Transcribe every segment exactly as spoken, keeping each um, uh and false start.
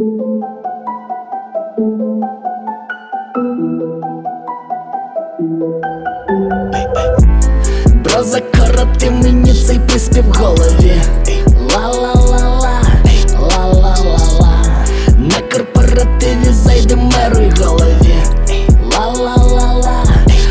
Бро, закороти мені цей приспів в голові. Ла-ла-ла-ла, ла-ла-ла-ла. На корпоративі зайде меру й голові. Ла-ла-ла-ла,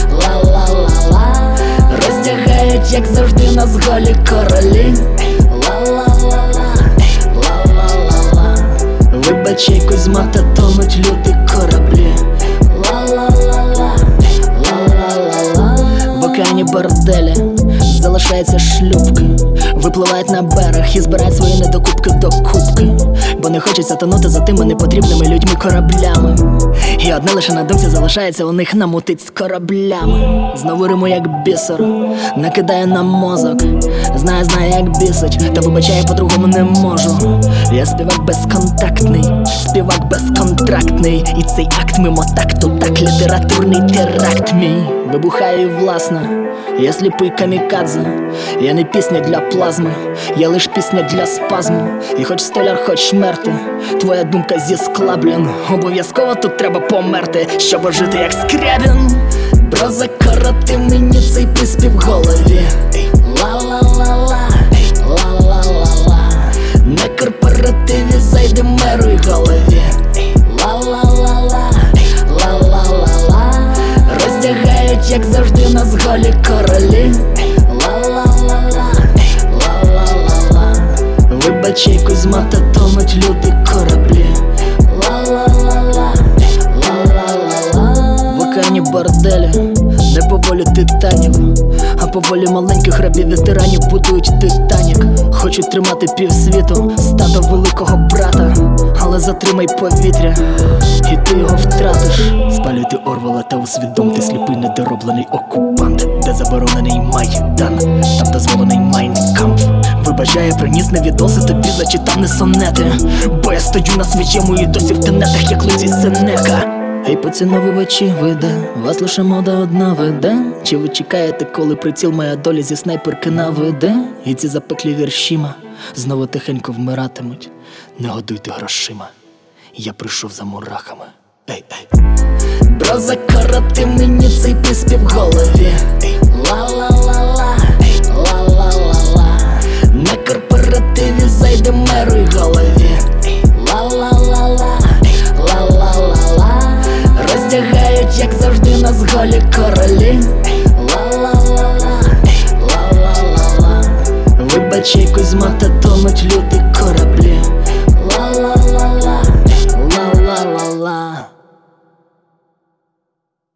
ла-ла-ла-ла. Роздягають, як завжди, нас голі королі. Ла-ла-ла-ла, ла-ла-ла-ла. Вибачай, Кузьма, та тонуть люди кораблі. Ла-ла-ла-ла, ла-ла-ла-ла. В океані борделі залишаються шлюпки, випливають на берег і збирають свої недокупки до кубки. Бо не хочеться тонути за тими непотрібними людьми кораблями. І одне лише на думці залишається у них намутить з кораблями. Знову риму як бісер, накидає на мозок. Знає, знає як бісить, та вибачає, по-другому не можу. Я співак безконтактний, співак безконтрактний. І цей акт мимо такту, так літературний теракт мій. Вибухаю власне, я сліпий камікадзе. Я не пісня для плазми, я лиш пісня для спазму. І хоч столяр, хоч шмерти, твоя думка зі скла, блін. Обов'язково тут треба померти, щоб ожити як Скрябін. Бро, закороти мені цей приспів в голові. Ла-ла-ла-ла, ла-ла-ла-ла. На корпоративі зайде меру й голові. Ла-ла-ла-ла, ла-ла-ла-ла. Роздягають, як завжди, нас голі королі. Ла-ла-ла-ла, ла-ла-ла-ла. Вибачай, Кузьма, та тонуть люди кораблі. Ла-ла-ла-ла, ла-ла-ла-ла. В океані борделі не по волі титанів, а по волі маленьких рабів ветеранів будують Титанік. Хочуть тримати півсвіту, стадо великого брата. Але затримай повітря, і ти його втратиш. Спалюйте Орвела та усвідомте, сліпий недороблений окупант. Де заборонений Майдан, там дозволений Майнкампф. Вибачаю, приніс не відоси, тобі зачитав не сонети. Бо я стою на своєму і досі в тенетах, як Луцій Сенека. Ей, поціновувачі, ви де? Вас лише мода одна веде? Чи ви чекаєте, коли приціл моя доля зі снайперки наведе? І ці запеклі віршіма знову тихенько вмиратимуть. Не годуйте грошима, я прийшов за мурахами. Ей, ей. Бро, закороти мені цей приспів в голові. Ла-ла-ла-ла, ла-ла-ла-ла. На корпоративі зайде меру й голові. Ла-ла-ла-ла, ла-ла-ла-ла. Роздягають, як завжди, нас голі королі. Ла-ла-ла-ла, ла-ла-ла-ла. Вибачай, Кузьма, та тонуть люди